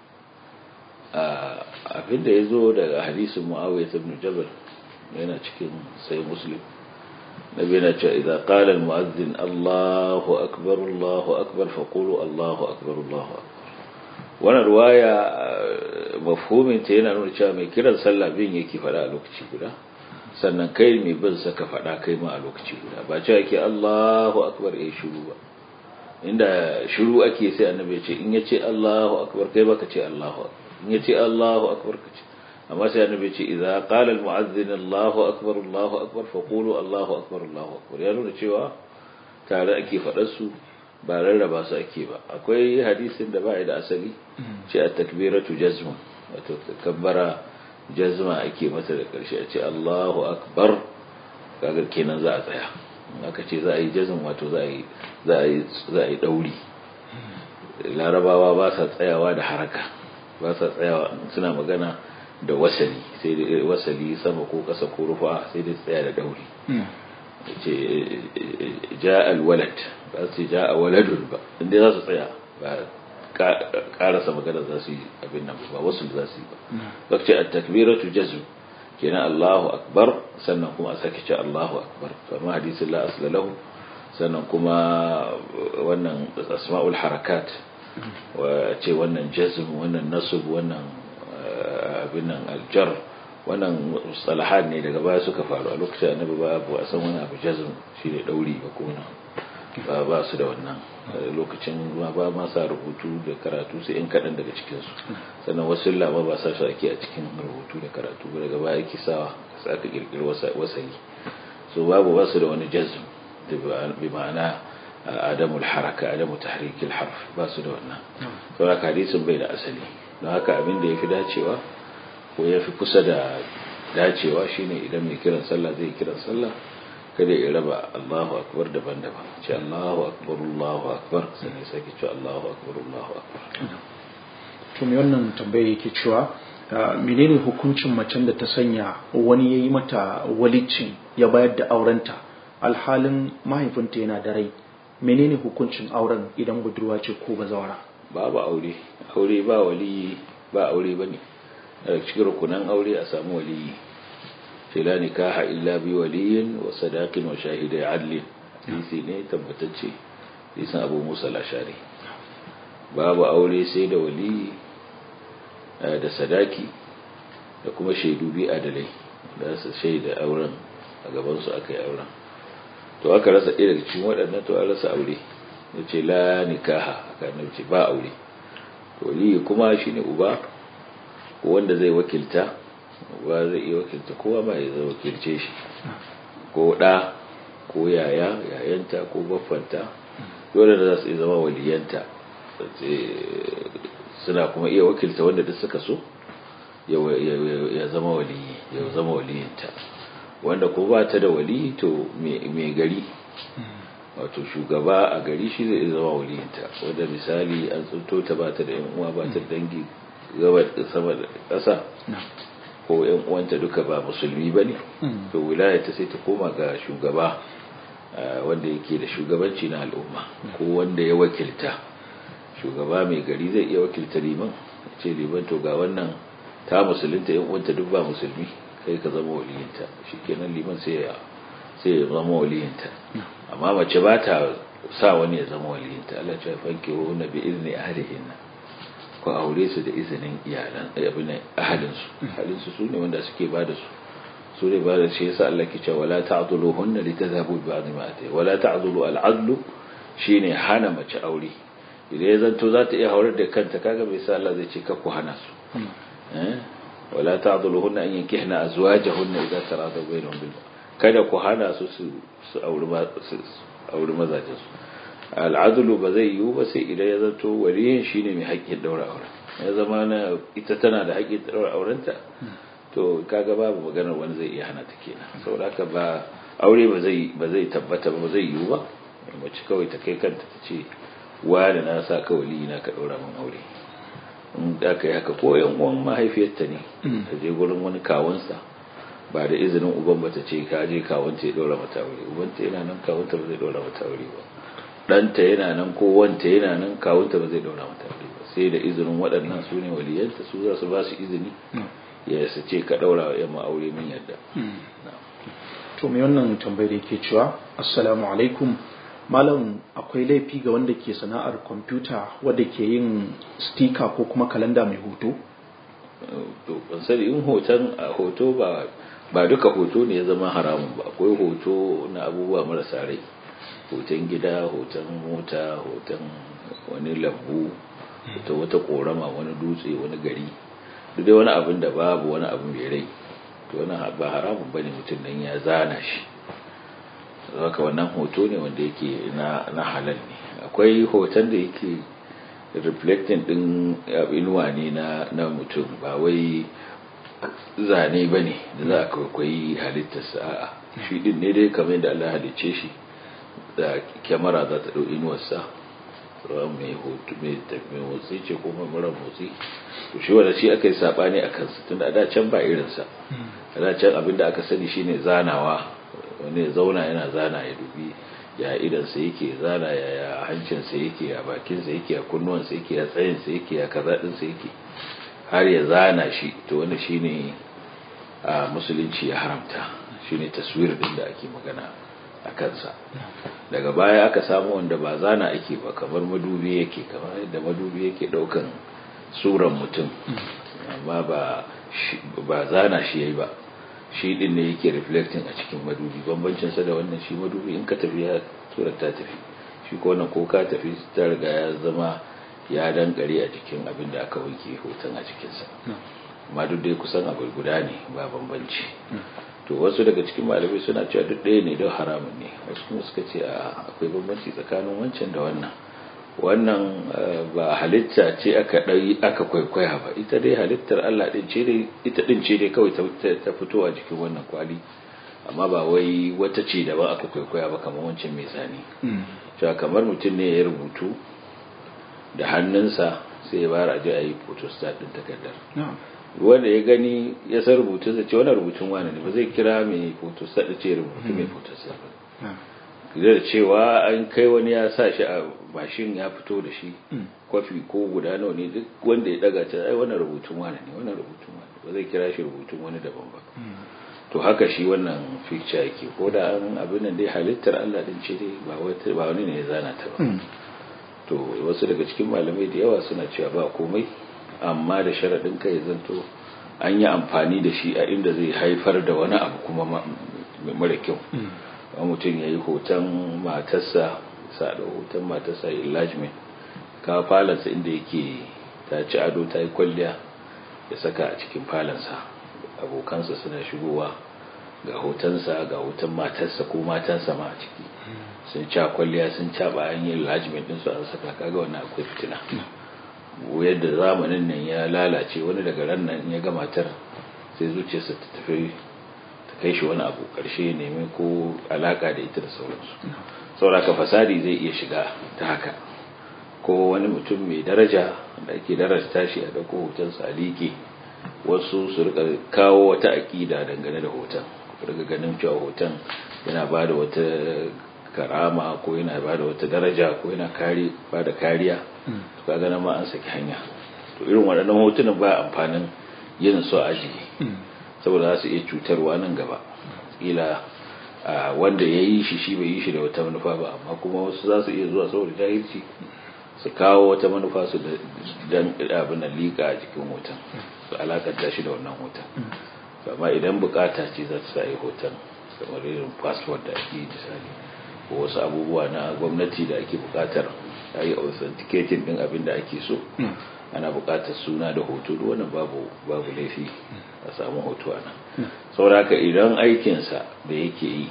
Abinda ya zo daga hadisin Muawiya ibn Jabal yana cikin sai Muslim, nabi na ce idza qala al-mu'adhdhin Allahu akbar faqulu Allahu akbar. Wannan ruwaya mafhumin ta yana nuna cewa mai kiran sallah bin yake fada a lokaci guda, sannan kai mai bin sa ka fada kai ma a lokaci guda, ba cewa yake Allahu akbar ya shiru ba. Inda shiru ake sai annabi ya ce in yace Allahu akbar kai baka ce Allahu akbar, in yace Allahu akbar kace. amma sai annabi ce idza qala al mu'adhdhin Allahu akbar faqulu Allahu akbar. Ya nuna cewa tare ake fadar su ba rarraba su ake ba. Akwai hadisin da ba da asali ce at-takbiratu jazm, wato kabbara jazma ake mata da karshe a ce Allahu akbar, kaga kenan za a tsaya. aka ce za a yi jazm wato za a yi dauri. Larabawa ba sa tsayawa da haraka, ba sa tsayawa suna magana da wasali, sai da wasali sama ko kasa ko rufa, sai dai tsaya da dauri. ce ja alwalad ba su ja waladun ba, inda za su tsaya ba karasa magana za su yi abin nan ba, wasu za su yi ba. ba ce at-takbiratu jazm kenan Allahu akbar, sannan kuma a sake ce Allahu akbar. kamar hadisin la asla lahu, sannan kuma wannan asma'ul harakat wa ce wannan jazm, wannan nasb, wannan abin nan aljar, wannan mustalahat ne daga baya suka faru. A lokacin annabi ba a san wani abu jazm shine dauri ba ko ba su da wannan lokacin, ba ma sa rubutu da karatu sai in kadan daga cikin su, sannan wasu lama ba sa shi ake a cikin rubutu da karatu ba, daga baya ake sawa sai aka kirkiri wasali. so babu wasu da wani jazm bi ma'ana adamul haraka, adamu tahrikil harf, ba su da wannan. saboda hadisin bai da asali, don haka abin da yafi dacewa ko ya fi kusa da dacewa shine idan mai kiran sallah zai kiran sallah kada ya raba Allahu akbar daban-daban, ce Allahu akbar sai sake ce Allahu akbar. to me wannan tambaye yake cewa menene hukuncin macen da ta sanya wani yayi mata walicin ya bayar da aurenta alhalin mahaifinta yana da rai? menene hukuncin auren idan budurwa ce ko bazawara? babu aure ba wali, ba aure bane. cikin rukunan aure a samu waliyi, ce la nikaha illa bi waliyin wa sadaqin wa shahidai adlin. hadisi ne tabbatacce, hadisin Abu Musa al-Ashari. babu aure sai da waliyi da sadaki da kuma shaidu bi adalai da su shaida auren a gaban su akai auren. to aka rasa ɗaya daga cikin waɗannan, to an rasa aure. yace la nikaha, aka nace ba aure. to waliyi kuma shine uba wanda zai wakilta, ba zai iya wakilta kowa ba, ya zai wakilce shi, ko ɗa ko yayanta ko baffanta, dole da za su zama waliyanta. suna kuma iya wakilta wanda duk suka so ya zama waliyi, ya zama waliyinta. wanda ko ba ta da wali, to mai gari wato shugaba a gari shi zai zama waliyinta. wanda misali an tsunto ta ba ta da yan uwa, ba ta da dangi gaba da sama da ƙasa, ko yan uwanta duka ba musulmi bane, to wilaya ta sai ta koma ga shugaba wanda yake da shugabanci na al'umma, ko wanda ya wakilta. shugaba mai gari zai iya wakilta liman, ce liman to ga wannan ta musulunta, yan uwanta duk ba musulmi, kai ka zama waliyinta. shikenan liman sai ya zama waliyinta. amma mace ba ta sa wani ya zama waliyinta. Allah ya fanke wa nabi izni ahlihinna, ko aure su da izinin iyalan ahalinsu su ne wanda suke ba da su ne ba da shi. yasa Allah ke cewa wala ta'dhuluhunna litadhabu bi ba'd ma atay. wala ta'dhulu al-'adlu shine hana mace aure. idan ya zanto za ta iya haurar da kanta, kaga bai sa Allah zai ce ka ku hana su. wala ta'dhuluhunna an yankihna azwajahunna idza taradaw bainahum bil kada ku hana su aure mazajin su. al'adulu ba zai yiwu ba sai idan ya zato waliyin shine mai haƙƙin daura auren. ya zama na ita tana da haƙƙin daura aurenta, to kaga babu maganar wani zai iya hana ta kenan. saboda haka ba aure ba zai tabbata ba zai yiwu ba. mace kawai ta kai kanta ta ce wani na sa ka waliyi na ka daura min aure. in da kai haka ko yan uwan mahaifiyarta ne ta je gurin wani kawunsa ba da izinin uban ba ta ce ka je kawunta ya ɗora mata aure. Ubanta yana nan, kawunta ba zai ɗora mata aure ba. Ɗanta yana nan ko wanta yana nan, kawunta ba zai ɗora mata aure ba, sai da izinin waɗannan su ne waliyanta, su za su ba su izini ya su ce ka ɗaura wa yamma aure min yadda. To mai wannan tambayar yake cewa assalamu alaikum malam, akwai laifi ga wanda ke sana'ar kwamfuta wadda ke yin stika ko kuma kalanda mai hoto? To ban sani in hoto ba duka hoto ne ya zama haramun ba. Akwai hoto na abubuwa marasa rai, hoton gida, hoton mota, hoton wani lambu, hoton wata korama, wani dutse, wani gari, duk dai wani abin da babu wani abu mai rai, to wani ba haramun bane mutum nan ya zana shi. Haka wannan hoto ne wanda yake na halal ne. Akwai hoton da yake reflecting din inuwa ne na mutum, ba wai zane bane da za a kwaikwayi halittarsa. A'a, shi din ne dai kamar yadda Allah halicce shi, da kyamara za ta ɗau inuwarsa, mai motsi ce ko mara motsi, to shi wanda shi aka yi saɓani a kansa tun da can ba irinsa. A da can abinda aka sani shine zanawa, wani ya zauna yana zana, ya dubi ya idansa yake zana, ya hancinsa yake, ya bakinsa yake, ya kunnuwansa yake, ya tsayinsa yake, ya kaza ɗinsa yake, har ya zana shi. To wani shine a musulunci ya haramta, shine taswir din da ake magana a kansa. Daga baya aka samu wanda ba zana ake ba, kamar madubi yake, kamar yadda madubi yake daukan suran mutum, amma ba zana shi yayi ba, shi din ne yake reflecting a cikin madubi. Bambancin sa da wannan, shi madubi in ka tafi ya surar ta tafi, shi ko wannan ko ka tafi ta riga ya zama ya dankare a jikin abin da aka wanke hoton a cikinsa. Amma duk dai kusan abu guda ne, ba bambanci. To wasu daga cikin malamai suna cewa duk ɗaya ne, don haramun ne. Wasu kuma suka ce akwai bambanci tsakanin wancan da wannan ba halitta ce aka kwaikwaya ba, ita dai halittar Allah din ce dai, ita din ce dai kawai ta fito a jikin wannan kwali, amma ba wai wata ce daban aka kwaikwaya ba kamar wancan mai zane. Cewa kamar mutum ne ya rubutu da hannunsa sai ya bara je a yi photostat din takardar, wanda ya gani ya san rubutun sa ce wannan rubutun wani ne, ba zai kira mai photostat da ce rubutu mai photostat ba. Da cewa an kai wani ya sa shi a mashin ya fito da shi kwafi ko guda nawa ne, duk wanda ya daga ce ai wannan rubutun wani ne, wannan rubutun wani, ba zai kira shi rubutun wani daban ba. To haka shi wannan picture yake, ko da an abin nan dai halittar Allah din ce dai, ba wani ne ya zana ta ba. To wasu daga cikin malamai da yawa suna cewa ba komai, amma da sharaɗin kai zanto an yi amfani da shi a inda zai haifar da wani abu kuma mara kyau. Wani mutum ya yi hoton matarsa, sa da hoton matarsa enlargement, kawo falansa inda yake ta ci ado ta yi kwalliya, ya saka a cikin falansa, abokansa suna shigowa ga hotonsa, ga hoton matarsa ko matansa ma a ciki, sun ca kwalliya, sun caɓa an yi enlargement ɗinsu an saka. Kaga wannan akwai fitina. Yadda zamanin nan ya lalace, wani daga ran nan ya ga matar sai zuciyarsa ta tafi ta kai shi wani abu, ƙarshe nemi ko alaka da ita da sauransu. Sauraka fasadi zai iya shiga ta haka. Ko wani mutum mai daraja da ake darasta shi a dauko hotonsa a liƙe, wasu su rika kawo wata aƙida dangane da hoton, daga ganin cewa hoton yana ba da wata karama ko yana ba da wata daraja ko yana ba da kariya, to kaga nan ma an saki hanya. To irin waɗannan hotunan ba amfanin yin su ajiye, saboda za su iya cutarwa nan gaba. Kila wanda ya yi shi bai yi shi da wata manufa ba, amma kuma wasu za su iya zuwa saboda jahilci su kawo wata manufa su dan abin da liƙa a jikin hoton, su alakanta shi da wannan hoton. Amma idan bukata ce za ta sa yi hoton, kamar irin passport da ake yi misali, ko wasu abubuwa na gwamnati da ake bukatar a yi authenticating din abin da ake so, ana bukatar suna da hoto, da wannan babu laifi a samu hoto a nan. Sauraka idan aikinsa da yake yi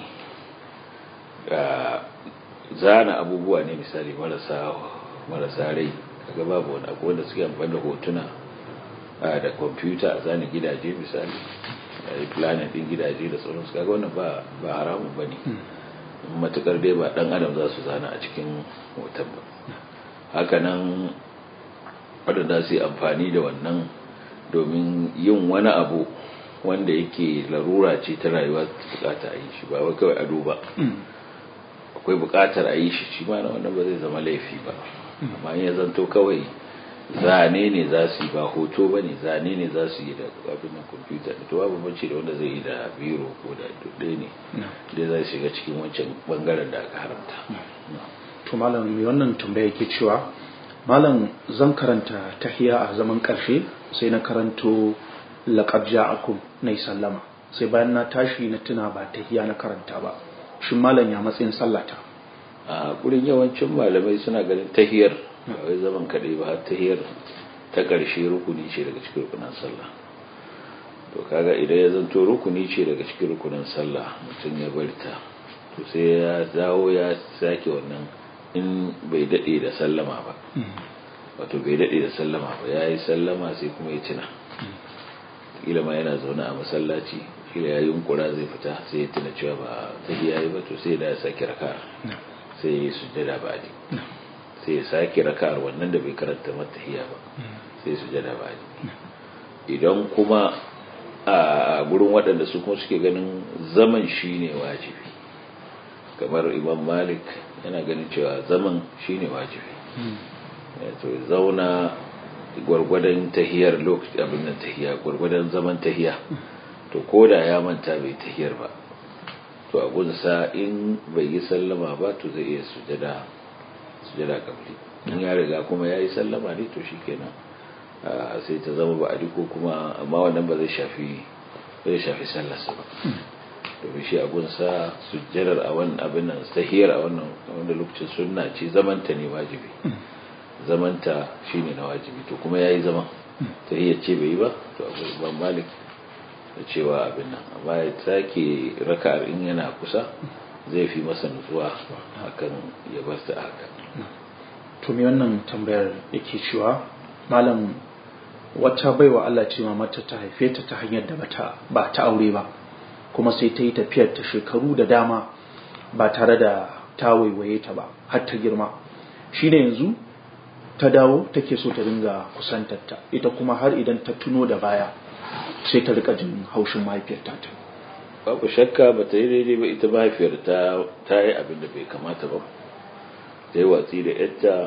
zana abubuwa ne misali marasa rai, kaga babu wani abu wanda suke amfani da hotuna da kwamfuta a zana gidaje misali, a yi planet din gidaje da sauransu, kaga wannan ba haramun ba ne, matukar dai ba dan adam za su zana a cikin hoton ba. Hakanan waɗanda su yi amfani da wannan domin yin wani abu wanda yake larura ce ta rayuwa bukata a yi shi ba wai kawai ado ba akwai bukatar a yi shi ma na wannan ba zai zama laifi ba amma in ya zanto kawai zane ne za su yi ba hoto ba ne zane ne za su yi da abin nan kwamfuta to babu banci da wanda zai yi da biro ko da dudde ne da zai shiga cikin wancan bangaren da aka haramta to malam mai wannan tambaya yake cewa malam zan karanta tahiyya a zaman karshe sai na karanto laqad ja'akum nay sallama sai bayan na tashi na tuna ba tahiyya na karanta ba shin malam ya matsayin sallata a gurin yawancin malamai suna ganin tahiyar ba wai zaman kaɗai ba har tahiyar ta ƙarshe rukuni ce daga cikin rukunan sallah to kaga idan ya zanto rukuni ce daga cikin rukunan sallah mutum ya bar ta to sai ya dawo ya sake wannan in bai daɗe da sallama ba wato bai daɗe da sallama ba ya yi sallama sai kuma ya tuna kila ma yana zaune a masallaci kila ya yunkura zai fita sai ya tuna cewa ba tahiya yi ba to sai ya sake raka'a sai ya yi sujjada ba'di sai ya sake raka'ar wannan da bai karanta matahiya ba sai sujada ba idan kuma a gurin waɗanda su kuma suke ganin zaman shine wajibi kamar Imam Malik yana ganin cewa zaman shine wajibi to zauna gwargwadon tahiyar lokaci abin nan tahiya gwargwadon zaman tahiya to koda ya manta bai tahiyar ba to a gunsa in bai yi sallama ba to zai iya sujada kabli in ya riga kuma ya yi sallama ne to shi kenan sai ta zama ba a ko kuma amma wannan ba zai shafi sallarsa ba domin shi a gunsa sujjadar a wannan abin nan tahiyar a wannan wanda lokacin sunna ce zamanta ne wajibi zamanta shine na wajibi to kuma yayi zaman tahiyar ce bai yi ba to abu ban malik da cewa abin nan amma ya sake raka'ar in yana kusa zai fi masa nutsuwa akan ya bar ta haka to me wannan tambayar yake cewa malam wata baiwa Allah ce mata ta haife ta ta hanyar da ba ta aure ba kuma sai ta yi tafiyar ta shekaru da dama ba tare da ta waiwaye ta ba har ta girma shine yanzu ta dawo take so ta dinga kusantar ta ita kuma har idan ta tuno da baya sai ta rika jin haushin mahaifiyarta ta babu shakka ba ta yi daidai ba ita mahaifiyar ta yi abin da bai kamata ba ta yi watsi da yadda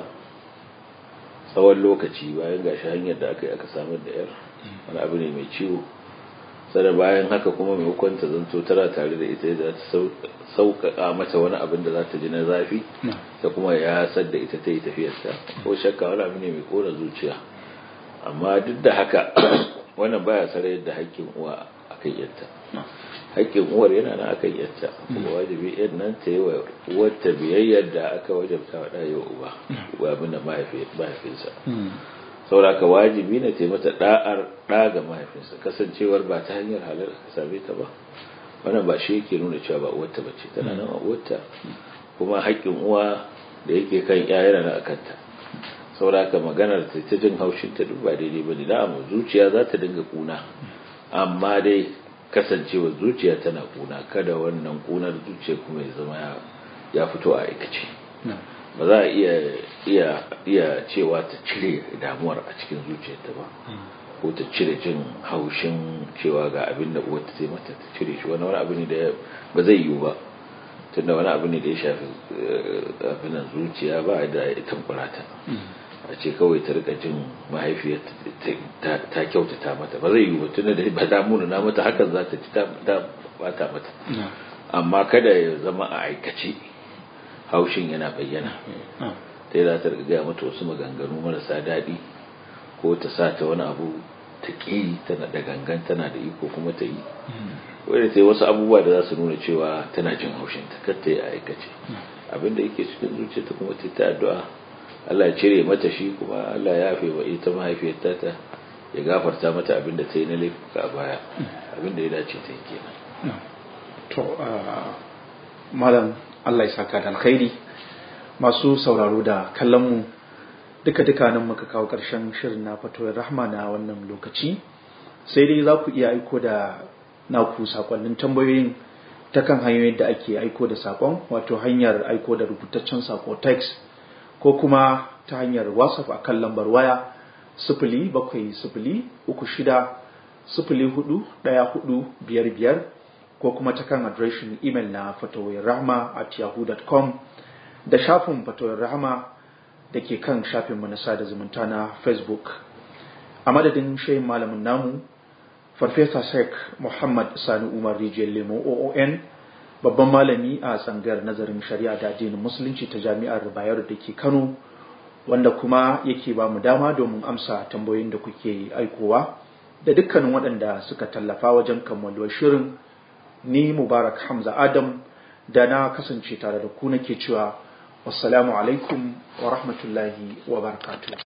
tsawon lokaci bayan gashi hanyar da aka yi aka samar da yar wani abu ne mai ciwo sada bayan haka kuma mai hukunta zanto tara tare da ita za ta sauƙaƙa mata wani abin da za ta ji na zafi ta kuma ya sadda ita ta yi tafiyarta ko shakka wani abu ne mai kona zuciya amma duk da haka wannan baya sarai da haƙƙin uwa akan yadda haƙƙin uwar yana nan akan yadda kuma wajibi yan nan ta yi wa uwarta biyayyar da aka wajabta wa ɗaya uba abin da mahaifinsa sauraka wajibi na ta mata ɗa ga mahaifinsa kasancewar ba ta hanyar halar aka same ta ba wannan ba shi yake nuna cewa ba uwarta ba ce tana nan a uwarta kuma haƙƙin uwa da yake kan ya yana nan a kanta sauraka maganar ta jin haushinta duk ba daidai ba ne na'am zuciya za ta dinga kuna amma dai kasancewa zuciya tana kuna kada wannan kunar zuciya kuma ya zama ya fito a aikace ba za a iya cewa ta cire damuwar a cikin zuciyarta ba ko ta cire jin haushin cewa ga abin da uwarta sai mata ta cire shi wani abu ne da ba zai yiwu ba tunda wani abu ne da ya shafi abin nan zuciya ba da ya tankura ta a ce kawai ta rika jin mahaifiyar ta kyautata mata ba zai yi ba tunda da ba ta na mata hakan za ta ci ta bata mata amma kada ya zama a aikace haushin yana bayyana ta yi za ta gaya mata wasu maganganu marasa daɗi ko ta sa ta wani abu ta ƙi tana da gangan tana da iko kuma ta yi wadda ta yi wasu abubuwa da za su nuna cewa tana jin haushin ta kar ta yi a aikace abinda yake cikin zuciyarta kuma ta yi ta addu'a Allah ya cire mata shi kuma Allah ya yafe wa ita mahaifiyarta ta ya gafarta mata abinda ta yi na laifuka a baya abinda ya dace ta yi kenan to malam Allah ya saka da alkhairi masu sauraro da kallon mu duka nan muka kawo karshen shirin na fatoyin rahma na wannan lokaci sai dai za ku iya aiko da naku sakonnin tambayoyin ta kan hanyoyin da ake aiko da sakon wato hanyar aiko da rubutaccen sako text ko kuma ta hanyar WhatsApp a kan lambar waya 070360 041455 ko kuma ta kan adireshin imel na fatawoyirrahma@yahoo.com da shafin Fatawoyin Rahama da ke kan shafinmu na sada zumunta na Facebook. A madadin shehin malamin namu Farfesa Sheikh Muhammad Sani Umar Rijiyar Lemo OON, babban malami a tsangayar nazarin shari'a da addinin musulunci ta Jami'ar Bayero da ke Kano, wanda kuma yake ba mu dama domin amsa tambayoyin da kuke aikowa, da dukkanin waɗanda suka tallafa wajen kammaluwar shirin. Ni Mubarak Hamza Adam da na kasance tare da ku nake cewa wassalamu alaikum wa rahmatullahi wa barakatuh.